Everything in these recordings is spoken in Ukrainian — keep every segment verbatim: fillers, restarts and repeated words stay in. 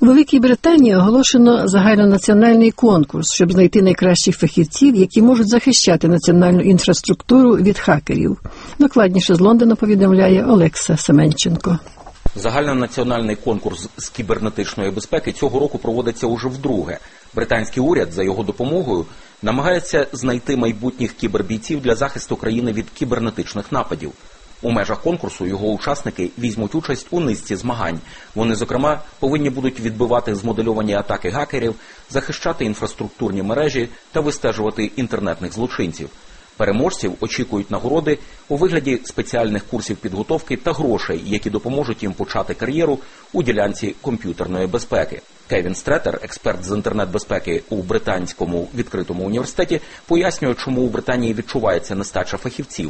У Великій Британії оголошено загальнонаціональний конкурс, щоб знайти найкращих фахівців, які можуть захищати національну інфраструктуру від хакерів. Докладніше з Лондона повідомляє Олекса Семенченко. Загальнонаціональний конкурс з кібернетичної безпеки цього року проводиться уже вдруге. Британський уряд за його допомогою намагається знайти майбутніх кібербійців для захисту країни від кібернетичних нападів. У межах конкурсу його учасники візьмуть участь у низці змагань. Вони, зокрема, повинні будуть відбивати змодельовані атаки гакерів, захищати інфраструктурні мережі та вистежувати інтернетних злочинців. Переможців очікують нагороди у вигляді спеціальних курсів підготовки та грошей, які допоможуть їм почати кар'єру у ділянці комп'ютерної безпеки. Кевін Стретер, експерт з інтернет-безпеки у Британському відкритому університеті, пояснює, чому у Британії відчувається нестача фахівців.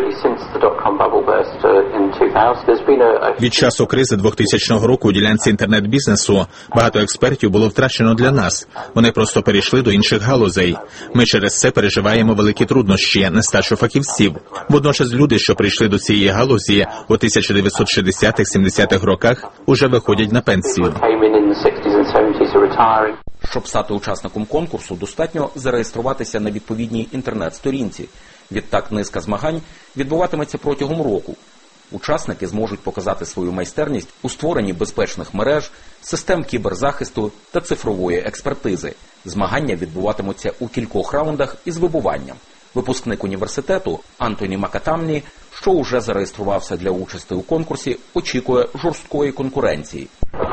Від часу кризи двохтисячного року у ділянці інтернет-бізнесу багато експертів було втрачено для нас. Вони просто перейшли до інших галузей. Ми через це переживаємо великі труднощі, нестачу фахівців. Водночас люди, що прийшли до цієї галузі у тисяча дев'ятсот шістдесятих-сімдесятих роках, уже виходять на пенсію. Щоб стати учасником конкурсу, достатньо зареєструватися на відповідній інтернет-сторінці. Відтак низка змагань відбуватиметься протягом року. Учасники зможуть показати свою майстерність у створенні безпечних мереж, систем кіберзахисту та цифрової експертизи. Змагання відбуватимуться у кількох раундах із вибуванням. Випускник університету Антоні Макатамні, що уже зареєструвався для участі у конкурсі, очікує жорсткої конкуренції.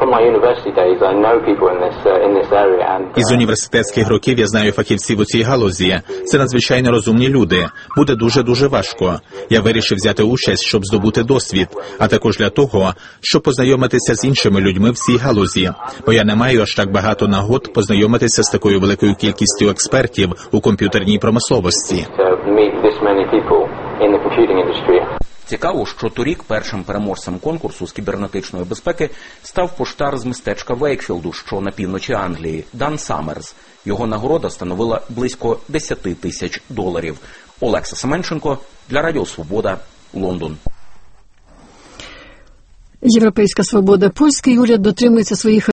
Із університетських років я знаю фахівців у цій галузі. Це надзвичайно розумні люди. Буде дуже-дуже важко. Я вирішив взяти участь, щоб здобути досвід, а також для того, щоб познайомитися з іншими людьми в цій галузі. Бо я не маю аж так багато нагод познайомитися з такою великою кількістю експертів у комп'ютерній промисловості. Цікаво, що торік першим переможцем конкурсу з кібернетичної безпеки став поштар з містечка Вейкфілду, що на півночі Англії, Дан Саммерс. Його нагорода становила близько десять тисяч доларів. Олекса Семенченко для Радіо Свобода, Лондон. Європейська свобода. Польський уряд дотримується своїх